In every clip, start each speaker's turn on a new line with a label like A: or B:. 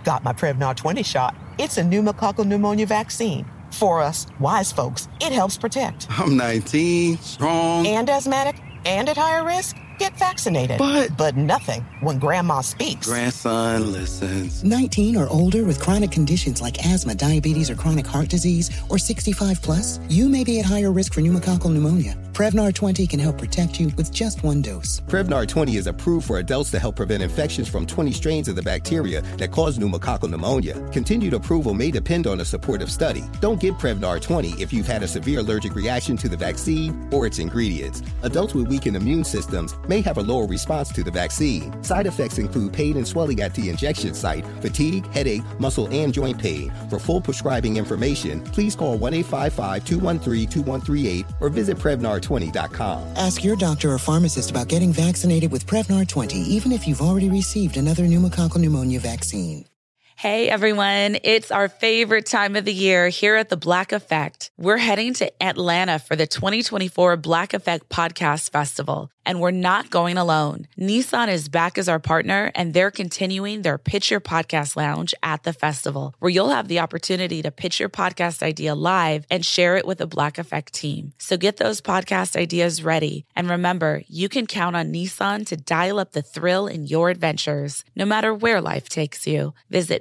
A: Got my Prevnar 20 shot. It's a pneumococcal pneumonia vaccine. For us, wise folks, it helps protect.
B: I'm 19, strong.
A: And asthmatic, and at higher risk. Get vaccinated. But nothing when grandma speaks.
B: Grandson listens.
C: 19 or older with chronic conditions like asthma, diabetes, or chronic heart disease, or 65 plus, you may be at higher risk for pneumococcal pneumonia. Prevnar 20 can help protect you with just one dose.
D: Prevnar 20 is approved for adults to help prevent infections from 20 strains of the bacteria that cause pneumococcal pneumonia. Continued approval may depend on a supportive study. Don't get Prevnar 20 if you've had a severe allergic reaction to the vaccine or its ingredients. Adults with weakened immune systems may have a lower response to the vaccine. Side effects include pain and swelling at the injection site, fatigue, headache, muscle, and joint pain. For full prescribing information, please call 1-855-213-2138 or visit Prevnar20.com.
C: Ask your doctor or pharmacist about getting vaccinated with Prevnar 20, even if you've already received another pneumococcal pneumonia vaccine.
E: Hey everyone, it's our favorite time of the year here at The Black Effect. We're heading to Atlanta for the 2024 Black Effect Podcast Festival, and we're not going alone. Nissan is back as our partner, and they're continuing their Pitch Your Podcast Lounge at the festival, where you'll have the opportunity to pitch your podcast idea live and share it with the Black Effect team. So get those podcast ideas ready. And remember, you can count on Nissan to dial up the thrill in your adventures, no matter where life takes you. Visit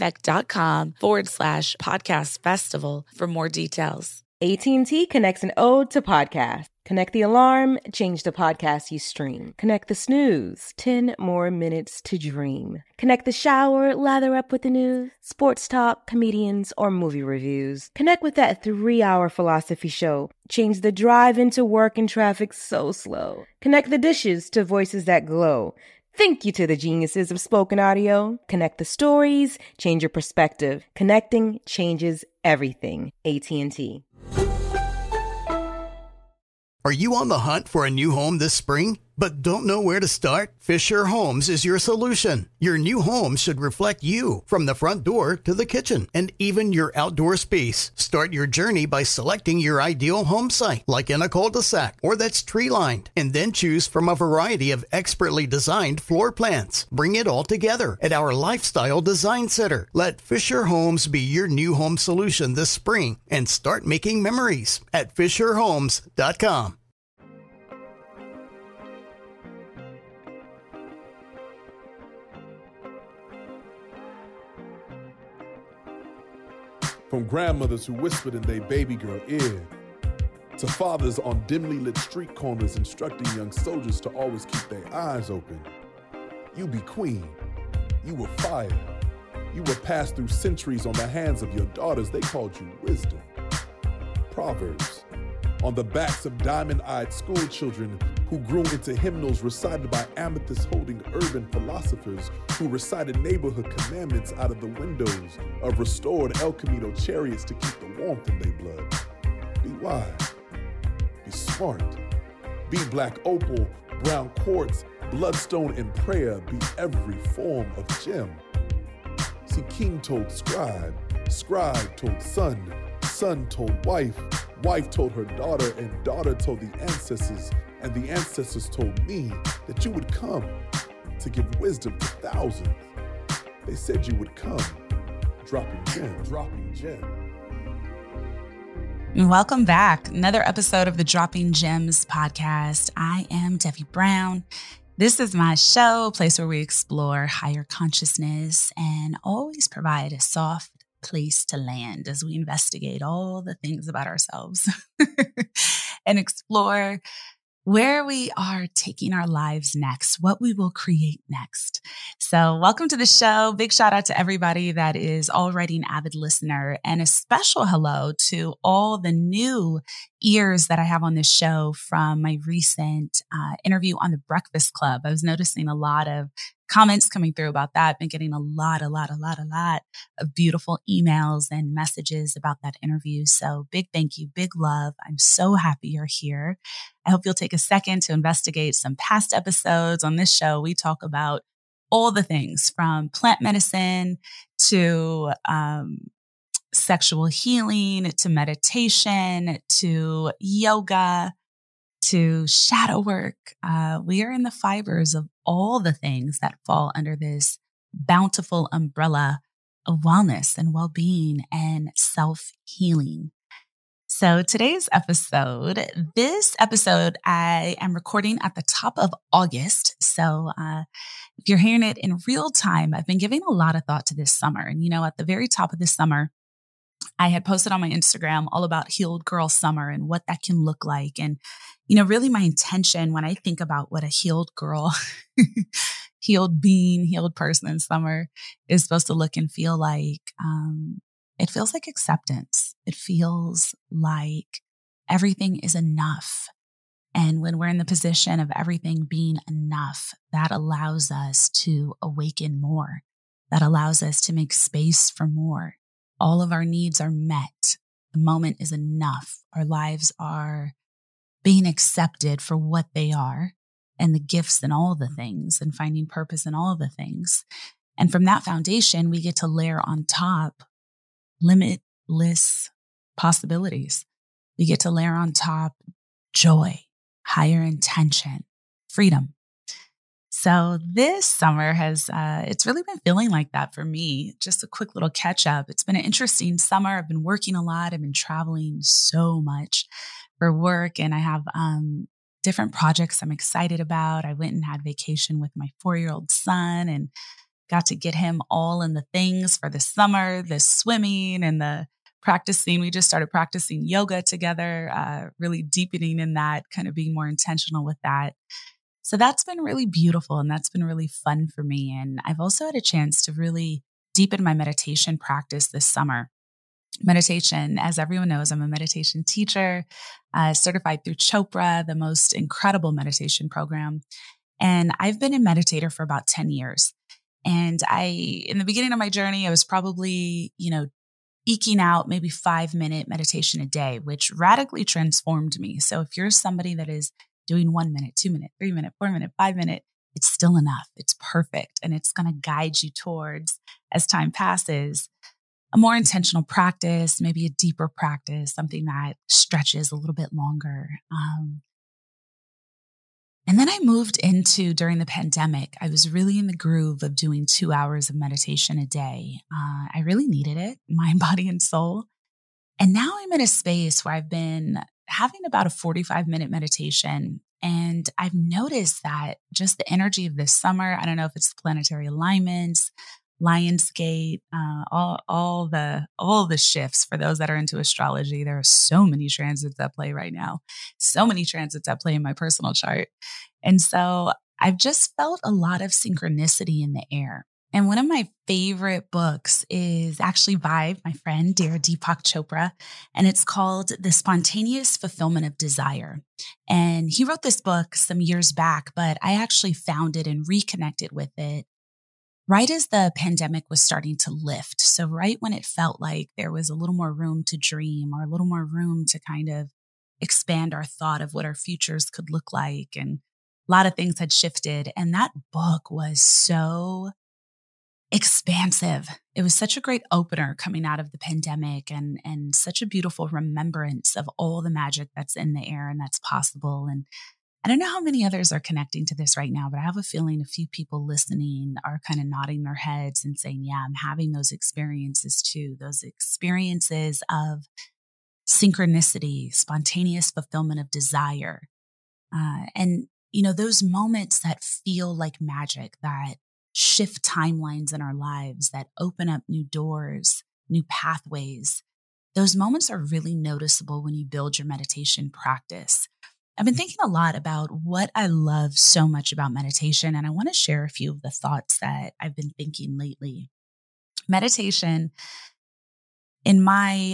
E: blackeffect.com/podcast festival for more details.
F: AT&T connects an ode to podcast. Connect the alarm, change the podcast you stream. Connect the snooze, 10 more minutes to dream. Connect the shower, lather up with the news, sports talk, comedians, or movie reviews. Connect with that 3-hour philosophy show. Change the drive into work and traffic so slow. Connect the dishes to voices that glow. Thank you to the geniuses of spoken audio. Connect the stories, change your perspective. Connecting changes everything. AT&T.
G: Are you on the hunt for a new home this spring, but don't know where to start? Fisher Homes is your solution. Your new home should reflect you, from the front door to the kitchen, and even your outdoor space. Start your journey by selecting your ideal home site, like in a cul-de-sac or that's tree-lined, and then choose from a variety of expertly designed floor plans. Bring it all together at our Lifestyle Design Center. Let Fisher Homes be your new home solution this spring and start making memories at FisherHomes.com.
H: From grandmothers who whispered in their baby girl ear, to fathers on dimly lit street corners instructing young soldiers to always keep their eyes open. You be queen. You were fire. You were passed through centuries on the hands of your daughters. They called you wisdom. Proverbs on the backs of diamond-eyed school children who grew into hymnals recited by amethyst-holding urban philosophers who recited neighborhood commandments out of the windows of restored El Camino chariots to keep the warmth in their blood. Be wise. Be smart. Be black opal, brown quartz, bloodstone, and prayer. Be every form of gem. See, king told scribe, scribe told son, son told wife, wife told her daughter, and daughter told the ancestors, and the ancestors told me that you would come to give wisdom to thousands. They said you would come, dropping gem, dropping gem.
I: Welcome back. Another episode of the Dropping Gems podcast. I am Debbie Brown. This is my show, a place where we explore higher consciousness and always provide a soft place to land as we investigate all the things about ourselves and explore where we are taking our lives next, what we will create next. So welcome to the show. Big shout out to everybody that is already an avid listener, and a special hello to all the new ears that I have on this show from my recent interview on The Breakfast Club. I was noticing a lot of comments coming through about that. Been getting a lot of beautiful emails and messages about that interview. So big thank you, big love. I'm so happy you're here. I hope you'll take a second to investigate some past episodes. On this show, we talk about all the things from plant medicine to sexual healing, to meditation, to yoga, to shadow work. We are in the fibers of all the things that fall under this bountiful umbrella wellness and well-being and self-healing. So this episode, I am recording at the top of August. So if you're hearing it in real time, I've been giving a lot of thought to this summer. And, at the very top of this summer, I had posted on my Instagram all about Healed Girl Summer and what that can look like. And, really my intention when I think about what a healed girl, healed being, healed person in summer is supposed to look and feel like, it feels like acceptance. It feels like everything is enough. And when we're in the position of everything being enough, that allows us to awaken more. That allows us to make space for more. All of our needs are met. The moment is enough. Our lives are being accepted for what they are and the gifts and all the things and finding purpose in all the things. And from that foundation, we get to layer on top limitless possibilities. We get to layer on top joy, higher intention, freedom. So this summer it's really been feeling like that for me. Just a quick little catch up. It's been an interesting summer. I've been working a lot. I've been traveling so much for work, and I have different projects I'm excited about. I went and had vacation with my 4-year-old son and got to get him all in the things for the summer, the swimming and the practicing. We just started practicing yoga together, really deepening in that, kind of being more intentional with that. So that's been really beautiful and that's been really fun for me. And I've also had a chance to really deepen my meditation practice this summer. Meditation, as everyone knows, I'm a meditation teacher, certified through Chopra, the most incredible meditation program. And I've been a meditator for about 10 years. And in the beginning of my journey, I was probably, eking out maybe 5-minute meditation a day, which radically transformed me. So if you're somebody that is doing 1 minute, 2 minute, 3 minute, 4 minute, 5 minute, it's still enough. It's perfect. And it's going to guide you towards, as time passes, a more intentional practice, maybe a deeper practice, something that stretches a little bit longer. And then I moved into, during the pandemic, I was really in the groove of doing 2 hours of meditation a day. I really needed it, mind, body, and soul. And now I'm in a space where I've been having about a 45-minute meditation. And I've noticed that just the energy of this summer, I don't know if it's the planetary alignments, Lionsgate, all the shifts. For those that are into astrology, there are so many transits at play right now, so many transits at play in my personal chart. And so I've just felt a lot of synchronicity in the air. And one of my favorite books is actually by my friend, dear Deepak Chopra, and it's called The Spontaneous Fulfillment of Desire. And he wrote this book some years back, but I actually found it and reconnected with it right as the pandemic was starting to lift. So right when it felt like there was a little more room to dream or a little more room to kind of expand our thought of what our futures could look like. And a lot of things had shifted. And that book was so expansive. It was such a great opener coming out of the pandemic and such a beautiful remembrance of all the magic that's in the air and that's possible. And I don't know how many others are connecting to this right now, but I have a feeling a few people listening are kind of nodding their heads and saying, yeah, I'm having those experiences too, those experiences of synchronicity, spontaneous fulfillment of desire. And, those moments that feel like magic, that shift timelines in our lives, that open up new doors, new pathways. Those moments are really noticeable when you build your meditation practice. I've been thinking a lot about what I love so much about meditation, and I want to share a few of the thoughts that I've been thinking lately. Meditation, in my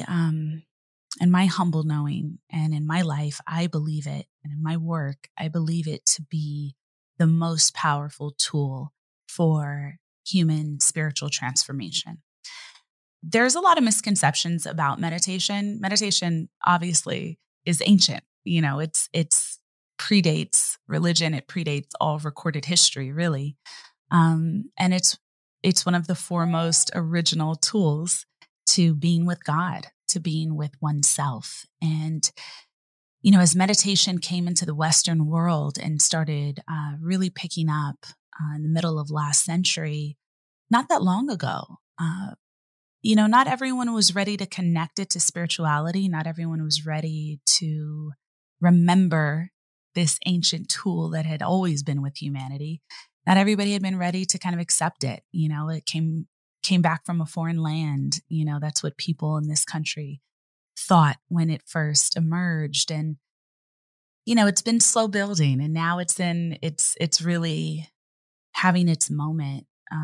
I: humble knowing and in my life, I believe it, and in my work, I believe it to be the most powerful tool for human spiritual transformation. There's a lot of misconceptions about meditation. Meditation obviously is ancient. It's predates religion. It predates all recorded history, really. And it's one of the foremost original tools to being with God, to being with oneself. And, as meditation came into the Western world and started really picking up in the middle of last century, not that long ago, not everyone was ready to connect it to spirituality. Not everyone was ready to remember this ancient tool that had always been with humanity. Not everybody had been ready to kind of accept it. It came back from a foreign land. That's what people in this country thought when it first emerged. And, it's been slow building, and now it's really having its moment.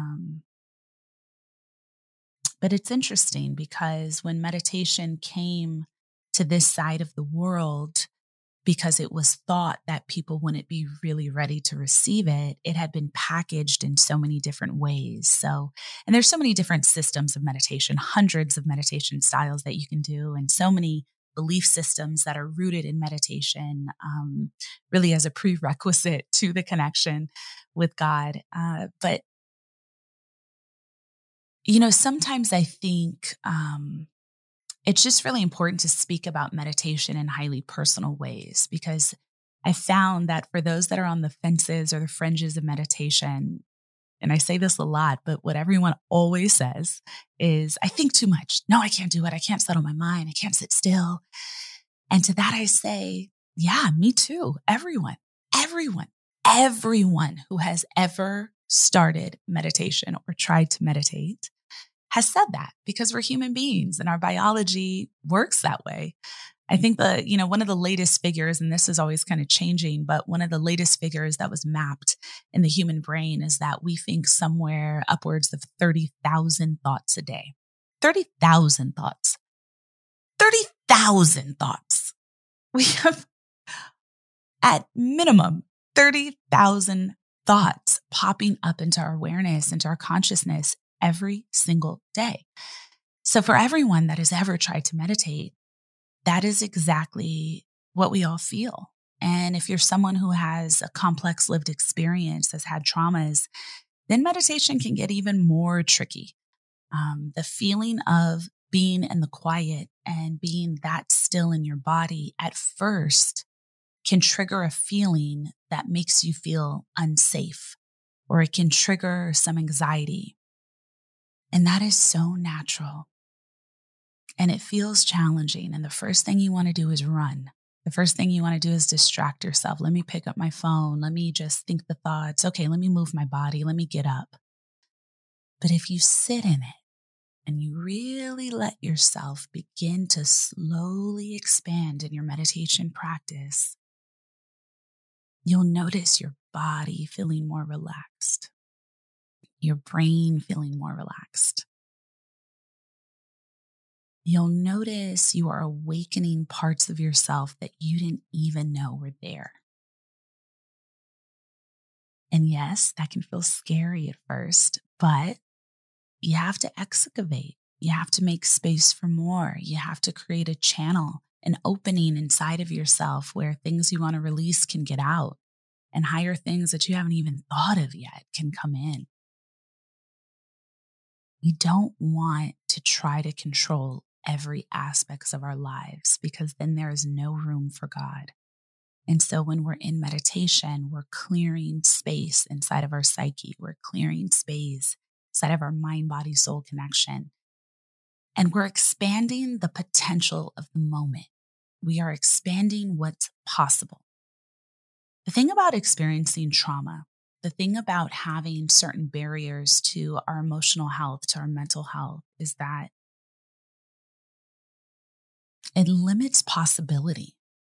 I: But it's interesting because when meditation came to this side of the world, because it was thought that people wouldn't be really ready to receive it, it had been packaged in so many different ways. And there's so many different systems of meditation, hundreds of meditation styles that you can do, and so many belief systems that are rooted in meditation, really as a prerequisite to the connection with God. But sometimes I think it's just really important to speak about meditation in highly personal ways, because I found that for those that are on the fences or the fringes of meditation, and I say this a lot, but what everyone always says is, I think too much. No, I can't do it. I can't settle my mind. I can't sit still. And to that I say, yeah, me too. Everyone who has ever started meditation or tried to meditate has said that, because we're human beings and our biology works that way. I think one of the latest figures, and this is always kind of changing, but one of the latest figures that was mapped in the human brain is that we think somewhere upwards of 30,000 thoughts a day. 30,000 thoughts. 30,000 thoughts. We have, at minimum, 30,000 thoughts popping up into our awareness, into our consciousness every single day. So for everyone that has ever tried to meditate, that is exactly what we all feel. And if you're someone who has a complex lived experience, has had traumas, then meditation can get even more tricky. The feeling of being in the quiet and being that still in your body at first can trigger a feeling that makes you feel unsafe, or it can trigger some anxiety. And that is so natural. And it feels challenging. And the first thing you want to do is run. The first thing you want to do is distract yourself. Let me pick up my phone. Let me just think the thoughts. Okay, let me move my body. Let me get up. But if you sit in it and you really let yourself begin to slowly expand in your meditation practice, you'll notice your body feeling more relaxed, your brain feeling more relaxed. You'll notice you are awakening parts of yourself that you didn't even know were there. And yes, that can feel scary at first, but you have to excavate. You have to make space for more. You have to create a channel, an opening inside of yourself where things you want to release can get out, and higher things that you haven't even thought of yet can come in. We don't want to try to control every aspect of our lives, because then there is no room for God. And so when we're in meditation, we're clearing space inside of our psyche. We're clearing space inside of our mind, body, soul connection. And we're expanding the potential of the moment. We are expanding what's possible. The thing about experiencing trauma, the thing about having certain barriers to our emotional health, to our mental health, is that it limits possibility.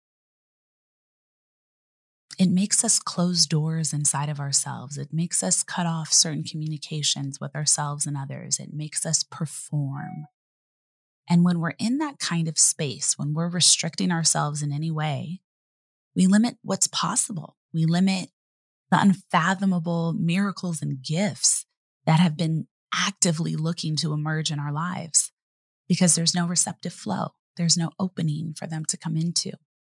I: It makes us close doors inside of ourselves. It makes us cut off certain communications with ourselves and others. It makes us perform. And when we're in that kind of space, when we're restricting ourselves in any way, we limit what's possible. We limit the unfathomable miracles and gifts that have been actively looking to emerge in our lives, because there's no receptive flow. There's no opening for them to come into.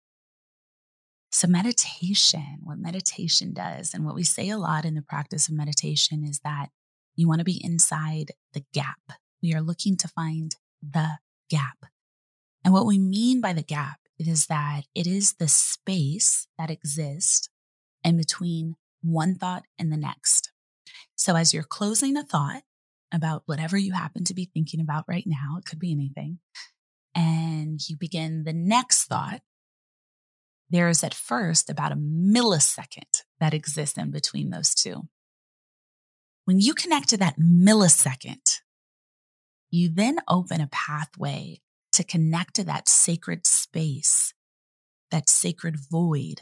I: So meditation, what meditation does, and what we say a lot in the practice of meditation, is that you want to be inside the gap. We are looking to find the gap. And what we mean by the gap is that it is the space that exists in between one thought and the next. So as you're closing a thought, about whatever you happen to be thinking about right now. It could be anything. And you begin the next thought. There is at first about a millisecond that exists in between those two. When you connect to that millisecond, you then open a pathway to connect to that sacred space, that sacred void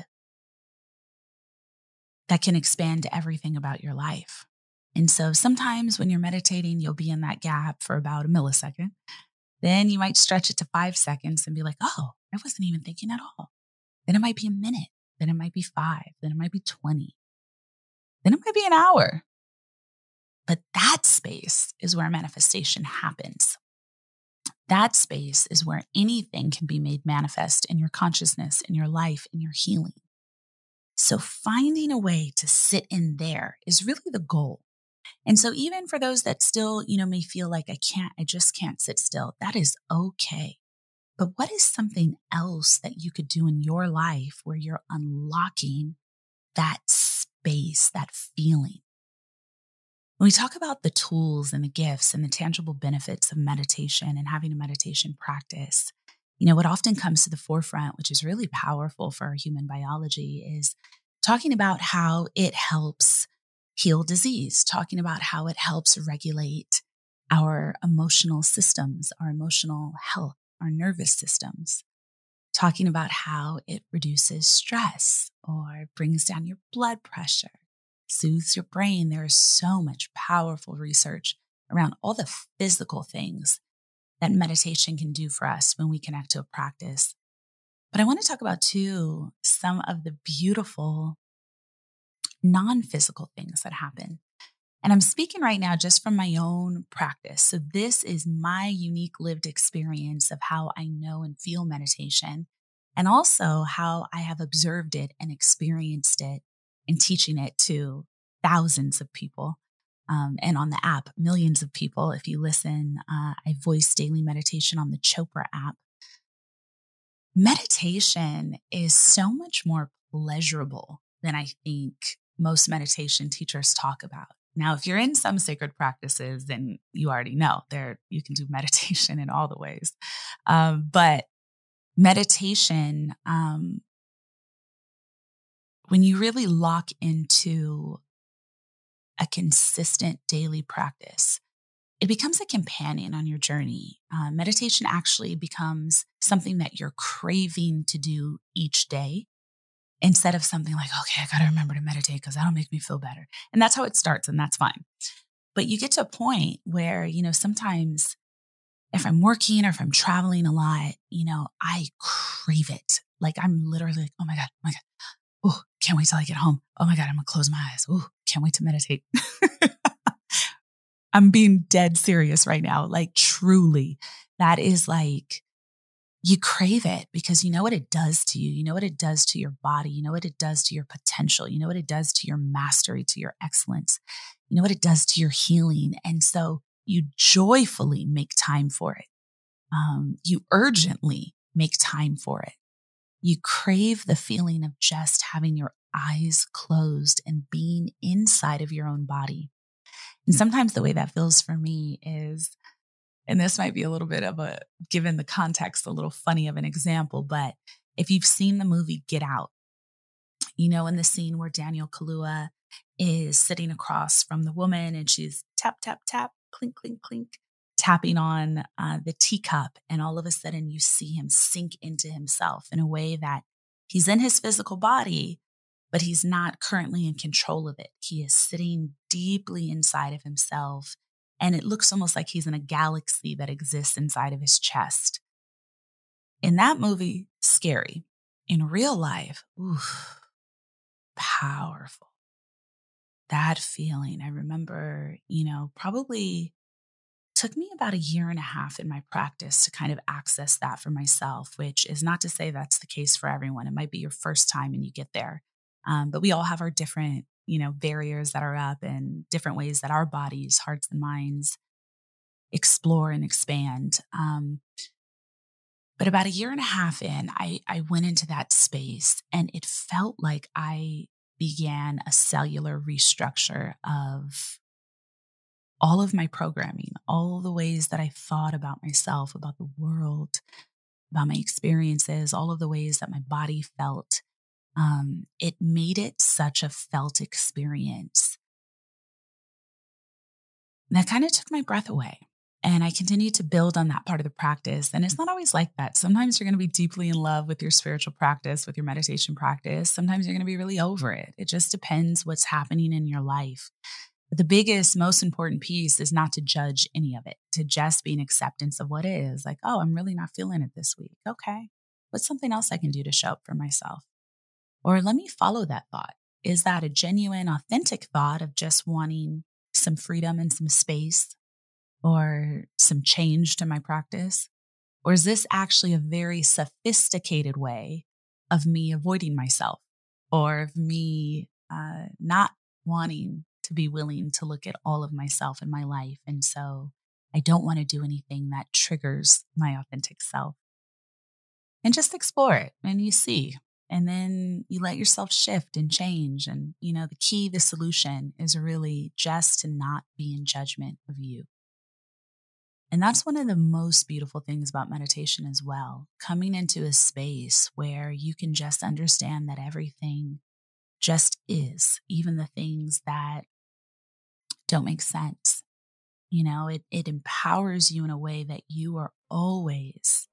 I: that can expand to everything about your life. And so sometimes when you're meditating, you'll be in that gap for about a millisecond. Then you might stretch it to 5 seconds and be like, oh, I wasn't even thinking at all. Then it might be a minute. Then it might be 5. Then it might be 20. Then it might be an hour. But that space is where manifestation happens. That space is where anything can be made manifest in your consciousness, in your life, in your healing. So finding a way to sit in there is really the goal. And so even for those that still, may feel like I just can't sit still, that is okay. But what is something else that you could do in your life where you're unlocking that space, that feeling? When we talk about the tools and the gifts and the tangible benefits of meditation and having a meditation practice, what often comes to the forefront, which is really powerful for our human biology, is talking about how it helps heal disease, talking about how it helps regulate our emotional systems, our emotional health, our nervous systems, talking about how it reduces stress or brings down your blood pressure, soothes your brain. There is so much powerful research around all the physical things that meditation can do for us when we connect to a practice. But I want to talk about, too, some of the beautiful non-physical things that happen. And I'm speaking right now just from my own practice. So this is my unique lived experience of how I know and feel meditation, and also how I have observed it and experienced it and teaching it to thousands of people. And on the app, millions of people. If you listen, I voice daily meditation on the Chopra app. Meditation is so much more pleasurable than I think most meditation teachers talk about. Now, if you're in some sacred practices, then you already know you can do meditation in all the ways. But meditation, when you really lock into a consistent daily practice, it becomes a companion on your journey. Meditation actually becomes something that you're craving to do each day, instead of something like, okay, I got to remember to meditate because that'll make me feel better. And that's how it starts, and that's fine. But you get to a point where, sometimes if I'm working or if I'm traveling a lot, I crave it. Like I'm literally like, oh my God. Oh, can't wait till I get home. Oh my God, I'm gonna close my eyes. Oh, can't wait to meditate. I'm being dead serious right now. Like truly, that is like, you crave it because you know what it does to you. You know what it does to your body. You know what it does to your potential. You know what it does to your mastery, to your excellence. You know what it does to your healing. And so you joyfully make time for it. You urgently make time for it. You crave the feeling of just having your eyes closed and being inside of your own body. And sometimes the way that feels for me is, and this might be a little bit of given the context, a little funny of an example, but if you've seen the movie Get Out, in the scene where Daniel Kaluuya is sitting across from the woman and she's tap, tap, tap, clink, clink, clink, tapping on the teacup. And all of a sudden you see him sink into himself in a way that he's in his physical body, but he's not currently in control of it. He is sitting deeply inside of himself. And it looks almost like he's in a galaxy that exists inside of his chest. In that movie, scary. In real life, oof, powerful. That feeling, I remember, probably took me about 1.5 years in my practice to kind of access that for myself, which is not to say that's the case for everyone. It might be your first time and you get there. But we all have our different barriers that are up and different ways that our bodies, hearts and minds explore and expand. But about 1.5 years in, I went into that space and it felt like I began a cellular restructure of all of my programming, all the ways that I thought about myself, about the world, about my experiences, all of the ways that my body felt, it made it such a felt experience that kind of took my breath away. And I continued to build on that part of the practice. And it's not always like that. Sometimes you're going to be deeply in love with your spiritual practice, with your meditation practice. Sometimes you're going to be really over it. It just depends what's happening in your life. But the biggest, most important piece is not to judge any of it, to just be an acceptance of what is. Like, oh, I'm really not feeling it this week. Okay, what's something else I can do to show up for myself? Or let me follow that thought. Is that a genuine, authentic thought of just wanting some freedom and some space or some change to my practice? Or is this actually a very sophisticated way of me avoiding myself or of me not wanting to be willing to look at all of myself in my life? And so I don't want to do anything that triggers my authentic self. And just explore it and you see. And then you let yourself shift and change. And, the key, the solution is really just to not be in judgment of you. And that's one of the most beautiful things about meditation as well. Coming into a space where you can just understand that everything just is, even the things that don't make sense. It empowers you in a way that you are always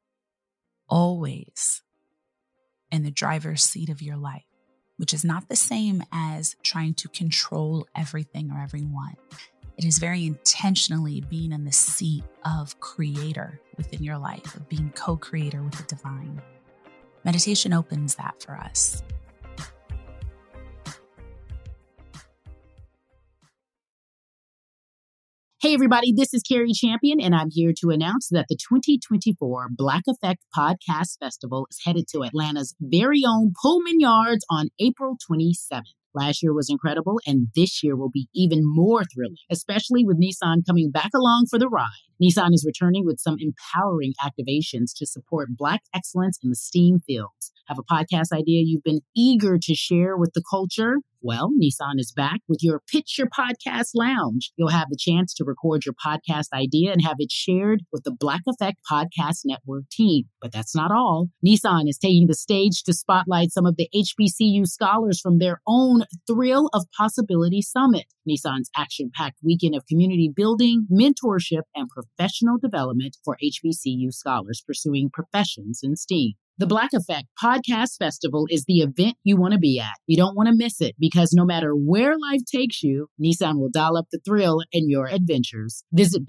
I: in the driver's seat of your life, which is not the same as trying to control everything or everyone. It is very intentionally being in the seat of creator within your life, of being co-creator with the divine. Meditation opens that for us.
J: Hey, everybody, this is Carrie Champion, and I'm here to announce that the 2024 Black Effect Podcast Festival is headed to Atlanta's very own Pullman Yards on April 27th. Last year was incredible, and this year will be even more thrilling, especially with Nissan coming back along for the ride. Nissan is returning with some empowering activations to support Black excellence in the STEAM fields. Have a podcast idea you've been eager to share with the culture? Well, Nissan is back with your Pitch Your Podcast Lounge. You'll have the chance to record your podcast idea and have it shared with the Black Effect Podcast Network team. But that's not all. Nissan is taking the stage to spotlight some of the HBCU scholars from their own Thrill of Possibility Summit, Nissan's action-packed weekend of community building, mentorship, and professional development for HBCU scholars pursuing professions in STEAM. The Black Effect Podcast Festival is the event you want to be at. You don't want to miss it because no matter where life takes you, Nissan will dial up the thrill in your adventures. Visit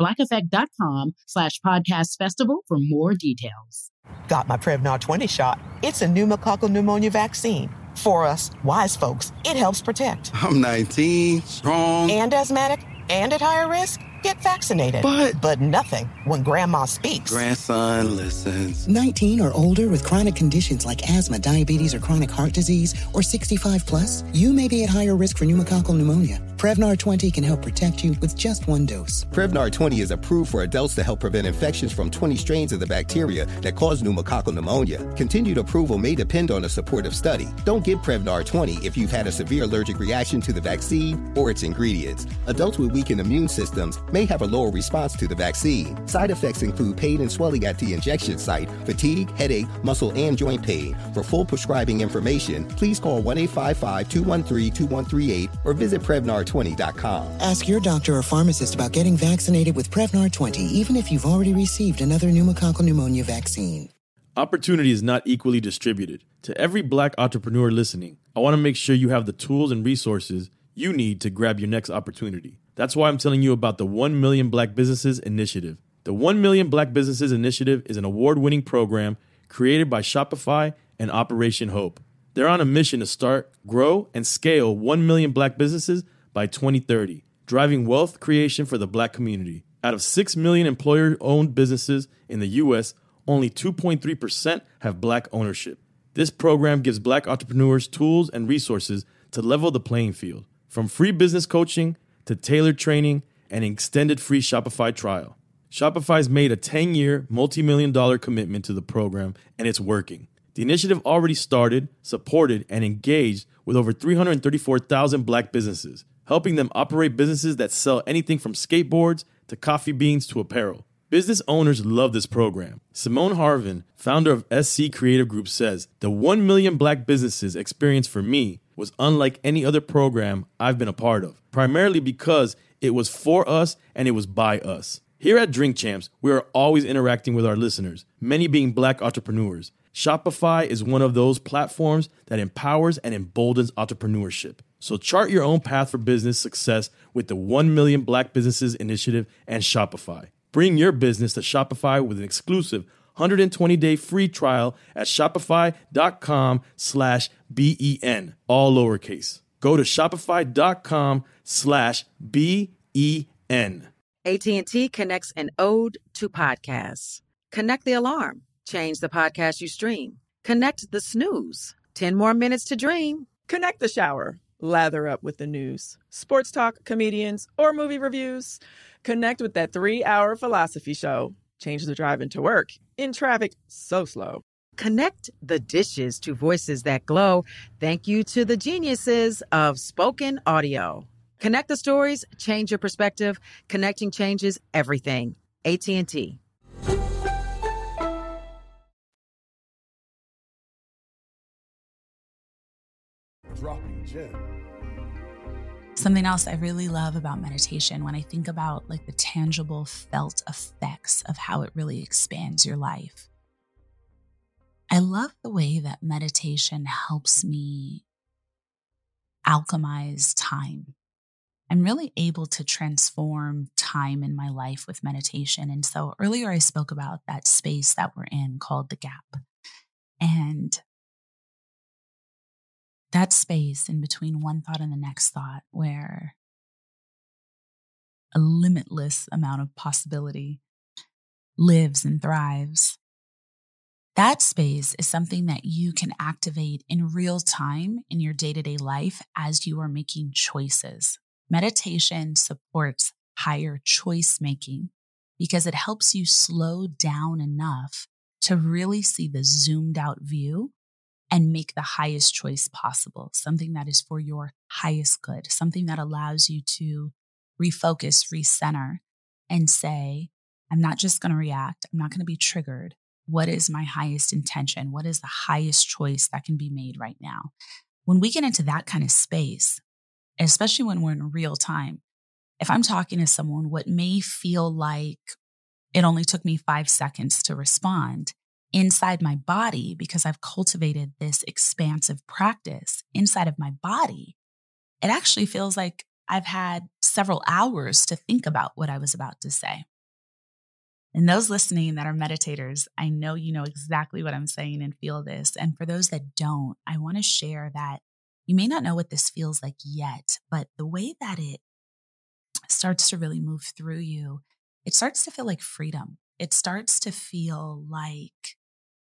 J: blackeffect.com/podcast festival for more details.
A: Got my Prevnar 20 shot. It's a pneumococcal pneumonia vaccine. For us, wise folks, it helps protect.
B: I'm 19, strong.
A: And asthmatic and at higher risk? Get vaccinated. But nothing when grandma speaks.
B: Grandson listens.
C: 19 or older with chronic conditions like asthma, diabetes, or chronic heart disease, or 65 plus, you may be at higher risk for pneumococcal pneumonia. Prevnar 20 can help protect you with just one dose.
D: Prevnar 20 is approved for adults to help prevent infections from 20 strains of the bacteria that cause pneumococcal pneumonia. Continued approval may depend on a supportive study. Don't get Prevnar 20 if you've had a severe allergic reaction to the vaccine or its ingredients. Adults with weakened immune systems may have a lower response to the vaccine. Side effects include pain and swelling at the injection site, fatigue, headache, muscle, and joint pain. For full prescribing information, please call 1-855-213-2138 or visit Prevnar20.com.
C: Ask your doctor or pharmacist about getting vaccinated with Prevnar 20, even if you've already received another pneumococcal pneumonia vaccine.
K: Opportunity is not equally distributed. To every Black entrepreneur listening, I want to make sure you have the tools and resources you need to grab your next opportunity. That's why I'm telling you about the 1 Million Black Businesses Initiative. The 1 Million Black Businesses Initiative is an award-winning program created by Shopify and Operation Hope. They're on a mission to start, grow, and scale 1 million Black businesses by 2030, driving wealth creation for the Black community. Out of 6 million employer-owned businesses in the U.S., only 2.3% have Black ownership. This program gives Black entrepreneurs tools and resources to level the playing field, from free business coaching to tailored training and an extended free Shopify trial. Shopify's made a 10-year, multi-million-dollar commitment to the program, and it's working. The initiative already started, supported, and engaged with over 334,000 Black businesses. helping them operate businesses that sell anything from skateboards to coffee beans to apparel. Business owners love this program. Simone Harvin, founder of SC Creative Group, says, "The 1 million black businesses experience for me was unlike any other program I've been a part of, primarily because it was for us and it was by us." Here at Drink Champs, we are always interacting with our listeners, many being black entrepreneurs. Shopify is one of those platforms that empowers and emboldens entrepreneurship. So chart your own path for business success with the 1 Million Black Businesses Initiative and Shopify. Bring your business to Shopify with an exclusive 120-day free trial at shopify.com/BEN, all lowercase. Go to shopify.com/BEN.
L: AT&T connects an ode to podcasts. Connect the alarm. Change the podcast you stream. Connect the snooze. 10 more minutes to dream.
M: Connect the shower. Lather up with the news. Sports talk, comedians, or movie reviews. Connect with that 3-hour philosophy show. Change the drive into work. In traffic so slow.
L: Connect the dishes to voices that glow. Thank you to the geniuses of spoken audio. Connect the stories. Change your perspective. Connecting changes everything. AT&T.
H: Dropping gem.
I: Something else I really love about meditation, when I think about like the tangible felt effects of how it really expands your life, I love the way that meditation helps me alchemize time. I'm really able to transform time in my life with meditation. And so earlier I spoke about that space that we're in called the gap. And that space in between one thought and the next thought, where a limitless amount of possibility lives and thrives. That space is something that you can activate in real time in your day-to-day life as you are making choices. Meditation supports higher choice making because it helps you slow down enough to really see the zoomed out view and make the highest choice possible, something that is for your highest good, something that allows you to refocus, recenter, and say, I'm not just going to react. I'm not going to be triggered. What is my highest intention? What is the highest choice that can be made right now? When we get into that kind of space, especially when we're in real time, if I'm talking to someone, what may feel like it only took me 5 seconds to respond, inside my body, because I've cultivated this expansive practice inside of my body, it actually feels like I've had several hours to think about what I was about to say. And those listening that are meditators, I know you know exactly what I'm saying and feel this. And for those that don't, I want to share that you may not know what this feels like yet, but the way that it starts to really move through you, it starts to feel like freedom. It starts to feel like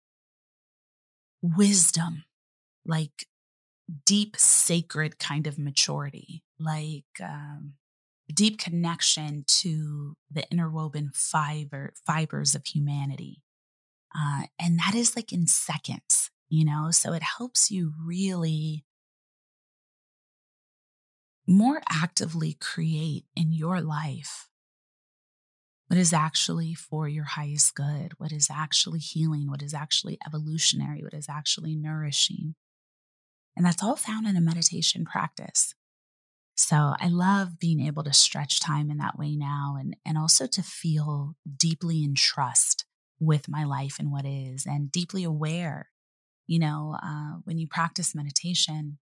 I: wisdom, like deep, sacred kind of maturity, like deep connection to the interwoven fibers of humanity. And that is like in seconds, you know? So it helps you really more actively create in your life what is actually for your highest good, what is actually healing, what is actually evolutionary, what is actually nourishing. And that's all found in a meditation practice. So I love being able to stretch time in that way now, and also to feel deeply in trust with my life and what is, and deeply aware. You know, when you practice meditation,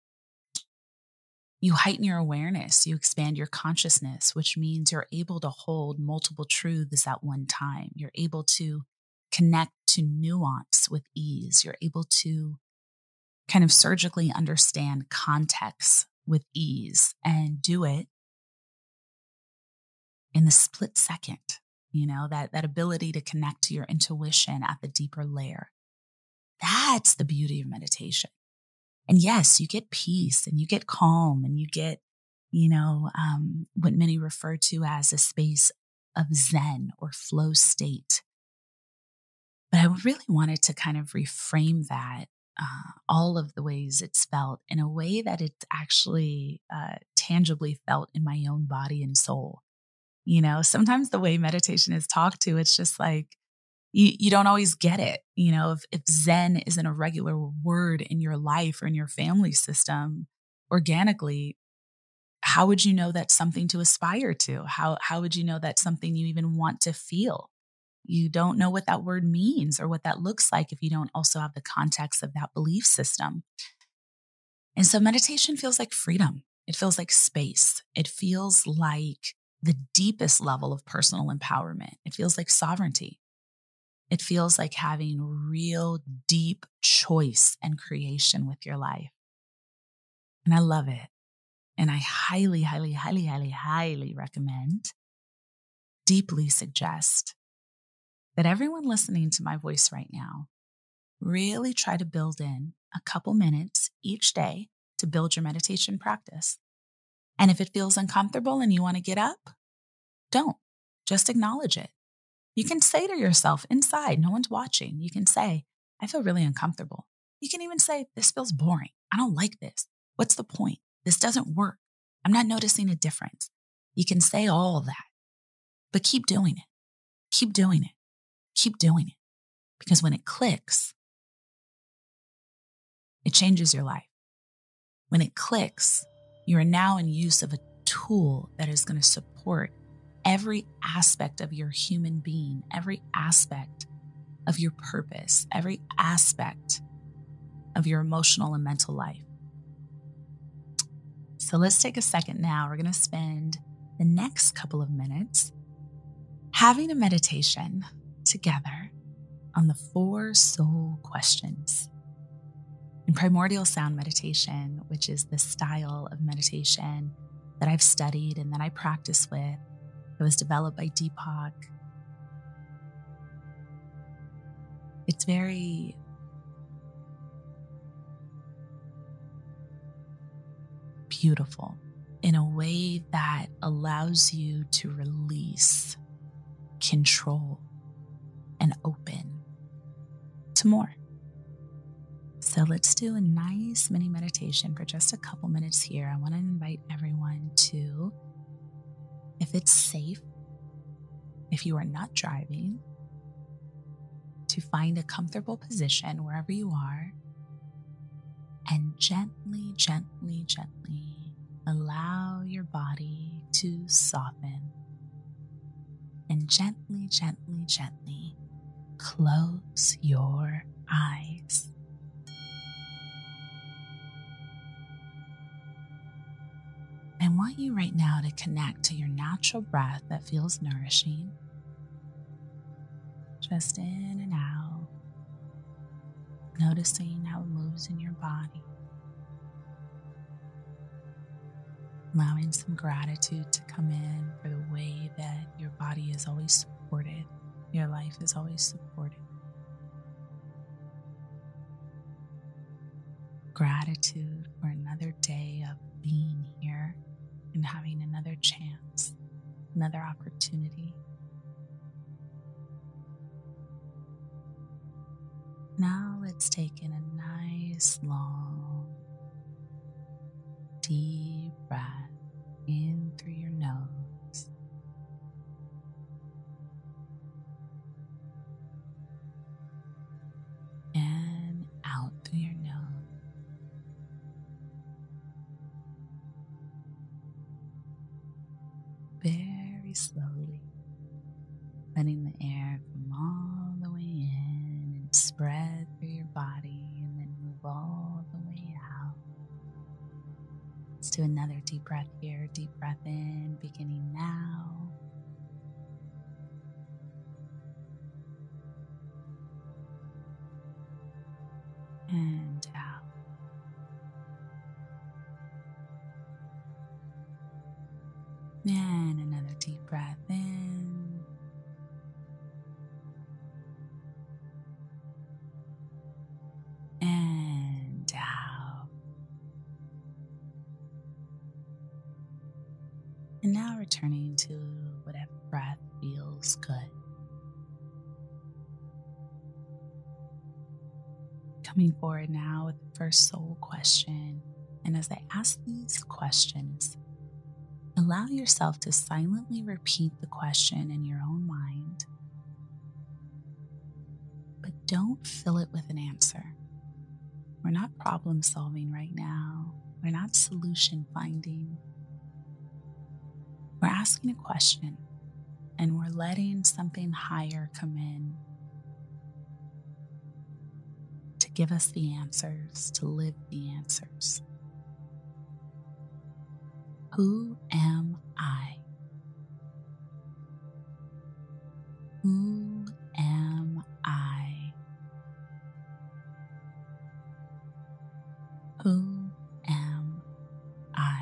I: you heighten your awareness, you expand your consciousness, which means you're able to hold multiple truths at one time. You're able to connect to nuance with ease. You're able to kind of surgically understand context with ease and do it in the split second, you know, that ability to connect to your intuition at the deeper layer. That's the beauty of meditation. And yes, you get peace and you get calm and you get, you know, what many refer to as a space of Zen or flow state. But I really wanted to kind of reframe that, all of the ways it's felt in a way that it's actually tangibly felt in my own body and soul. You know, sometimes the way meditation is talked to, it's just like, you don't always get it. You know, if Zen isn't a regular word in your life or in your family system organically, how would you know that's something to aspire to? How would you know that's something you even want to feel? You don't know what that word means or what that looks like if you don't also have the context of that belief system. And so meditation feels like freedom. It feels like space. It feels like the deepest level of personal empowerment. It feels like sovereignty. It feels like having real deep choice and creation with your life. And I love it. And I highly, highly, highly, highly, highly recommend, deeply suggest that everyone listening to my voice right now really try to build in a couple minutes each day to build your meditation practice. And if it feels uncomfortable and you want to get up, don't. Just acknowledge it. You can say to yourself inside, no one's watching, you can say, I feel really uncomfortable. You can even say, this feels boring. I don't like this. What's the point? This doesn't work. I'm not noticing a difference. You can say all that, but keep doing it. Keep doing it. Keep doing it. Because when it clicks, it changes your life. When it clicks, you are now in use of a tool that is going to support every aspect of your human being, every aspect of your purpose, every aspect of your emotional and mental life. So let's take a second now. We're going to spend the next couple of minutes having a meditation together on the 4 soul questions. In primordial sound meditation, which is the style of meditation that I've studied and that I practice with, it was developed by Deepak. It's very beautiful in a way that allows you to release, control, and open to more. So let's do a nice mini meditation for just a couple minutes here. I want to invite everyone to, if it's safe, if you are not driving, to find a comfortable position wherever you are and gently, gently, gently allow your body to soften and gently, gently, gently close your eyes. I want you right now to connect to your natural breath that feels nourishing. Just in and out, noticing how it moves in your body. Allowing some gratitude to come in for the way that your body is always supported, your life is always supported. Gratitude for another day of being here and having another chance, another opportunity. Now let's take in a nice, long, deep breath in through your nose. And out through your nose. Very slowly, letting the air come all the way in and spread through your body and then move all the way out. Let's do another deep breath here. Deep breath in, beginning now. And out. And another deep breath in. And out. And now returning to whatever breath feels good. Coming forward now with the first soul question. And as I ask these questions, allow yourself to silently repeat the question in your own mind, but don't fill it with an answer. We're not problem solving right now. We're not solution finding. We're asking a question, and we're letting something higher come in to give us the answers, to live the answers. Who am I? Who am I? Who am I?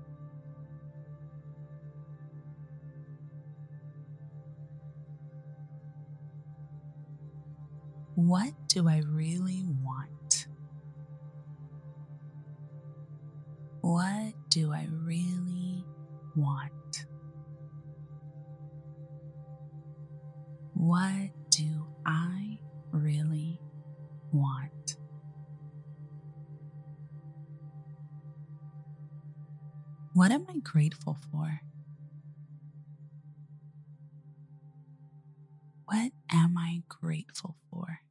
I: What do I really want? What do I really want? What do I really want? What am I grateful for? What am I grateful for?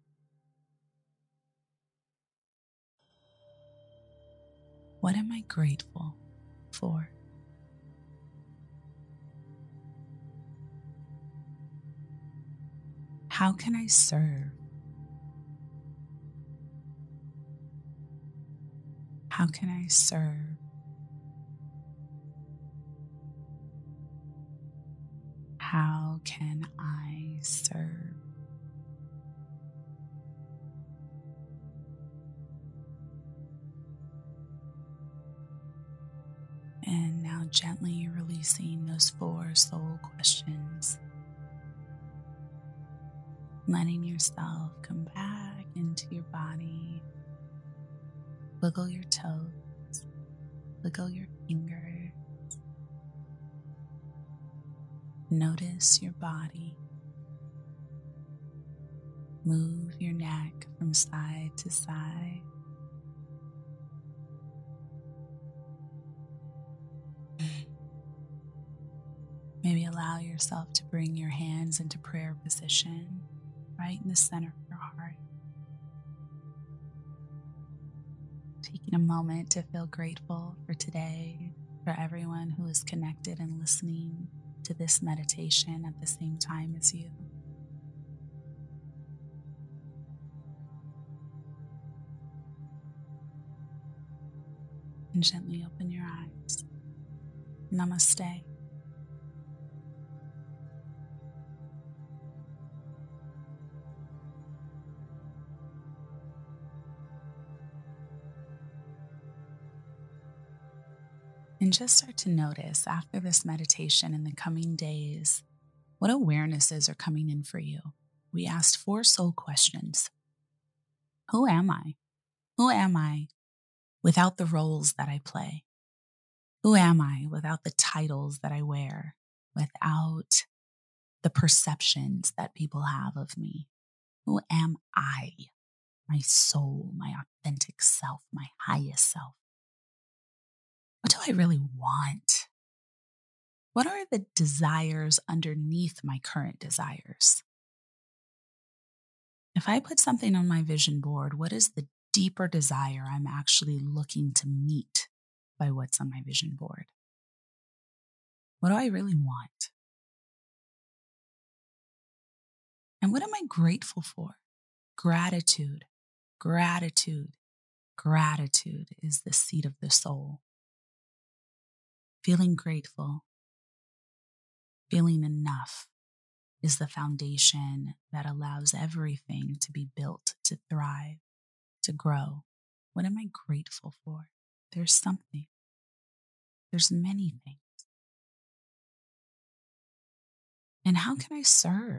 I: What am I grateful for? How can I serve? How can I serve? How can I serve? And now gently releasing those 4 soul questions. Letting yourself come back into your body. Wiggle your toes. Wiggle your fingers. Notice your body. Move your neck from side to side. Maybe allow yourself to bring your hands into prayer position, right in the center of your heart. Taking a moment to feel grateful for today, for everyone who is connected and listening to this meditation at the same time as you. And gently open your eyes. Namaste. And just start to notice after this meditation in the coming days, what awarenesses are coming in for you. We asked 4 soul questions. Who am I? Who am I without the roles that I play? Who am I without the titles that I wear, without the perceptions that people have of me? Who am I? My soul, my authentic self, my highest self. What do I really want? What are the desires underneath my current desires? If I put something on my vision board, what is the deeper desire I'm actually looking to meet by what's on my vision board? What do I really want? And what am I grateful for? Gratitude, gratitude, gratitude is the seat of the soul. Feeling grateful, feeling enough is the foundation that allows everything to be built, to thrive, to grow. What am I grateful for? There's something. There's many things. And how can I serve?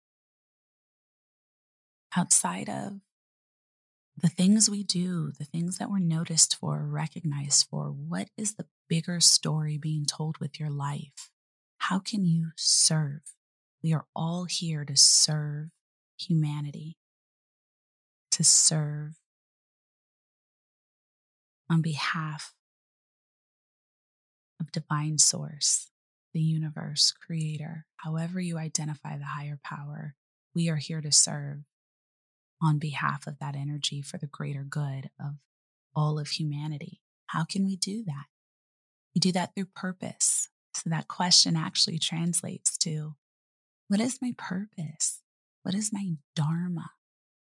I: Outside of the things we do, the things that we're noticed for, recognized for, what is the bigger story being told with your life? How can you serve? We are all here to serve humanity, to serve on behalf of divine source, the universe, creator, however you identify the higher power, we are here to serve on behalf of that energy for the greater good of all of humanity. How can we do that? We do that through purpose. So that question actually translates to, what is my purpose? What is my dharma?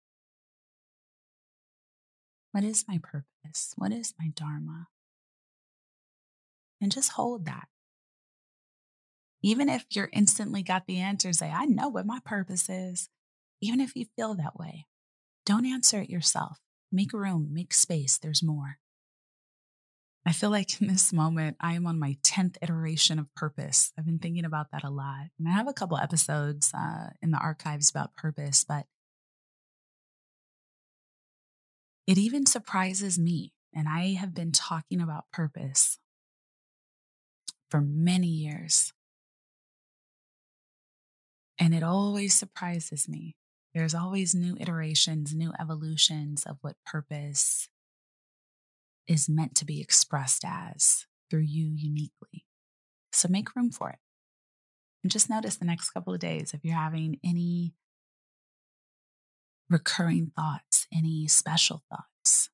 I: What is my purpose? What is my dharma? And just hold that. Even if you're instantly got the answer, say, I know what my purpose is. Even if you feel that way, don't answer it yourself. Make room, make space. There's more. I feel like in this moment, I am on my 10th iteration of purpose. I've been thinking about that a lot. And I have a couple episodes in the archives about purpose, but it even surprises me. And I have been talking about purpose for many years. And it always surprises me. There's always new iterations, new evolutions of what purpose is meant to be expressed as through you uniquely. So make room for it. And just notice the next couple of days if you're having any recurring thoughts, any special thoughts,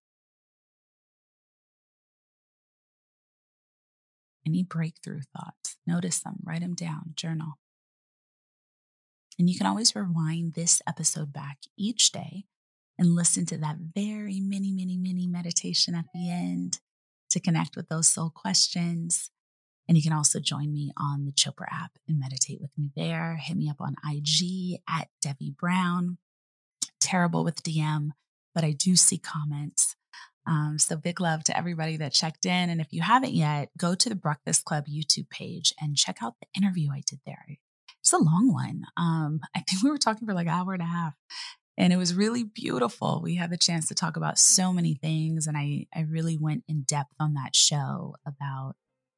I: any breakthrough thoughts. Notice them, write them down, journal. And you can always rewind this episode back each day and listen to that very mini meditation at the end to connect with those soul questions. And you can also join me on the Chopra app and meditate with me there. Hit me up on IG at Debbie Brown. Terrible with DM, but I do see comments. So big love to everybody that checked in. And if you haven't yet, go to the Breakfast Club YouTube page and check out the interview I did there. It's a long one. I think we were talking for like an hour and a half. And it was really beautiful. We had the chance to talk about so many things. And I really went in depth on that show about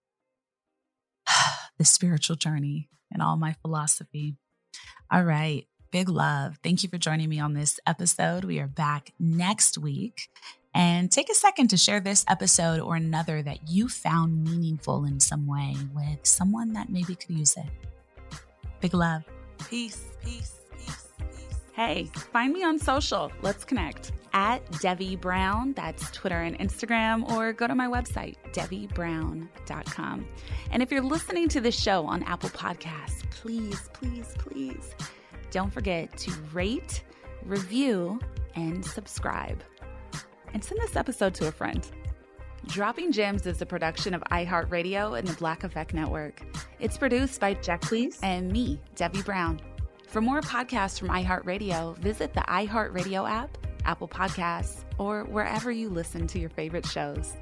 I: the spiritual journey and all my philosophy. All right. Big love. Thank you for joining me on this episode. We are back next week. And take a second to share this episode or another that you found meaningful in some way with someone that maybe could use it. Big love. Peace, peace, peace, peace. Hey, find me on social. Let's connect. At Debbie Brown, that's Twitter and Instagram, or go to my website, DebbieBrown.com. And if you're listening to this show on Apple Podcasts, please, please, please don't forget to rate, review, and subscribe. And send this episode to a friend. Dropping Gems is a production of iHeartRadio and the Black Effect Network. It's produced by Jack Please and me, Debbie Brown. For more podcasts from iHeartRadio, visit the iHeartRadio app, Apple Podcasts, or wherever you listen to your favorite shows.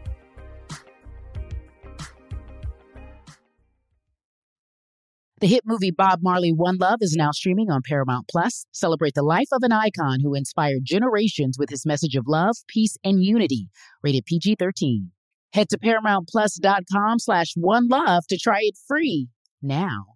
J: The hit movie Bob Marley, One Love is now streaming on Paramount+. Celebrate the life of an icon who inspired generations with his message of love, peace, and unity. Rated PG-13. Head to ParamountPlus.com/OneLove to try it free now.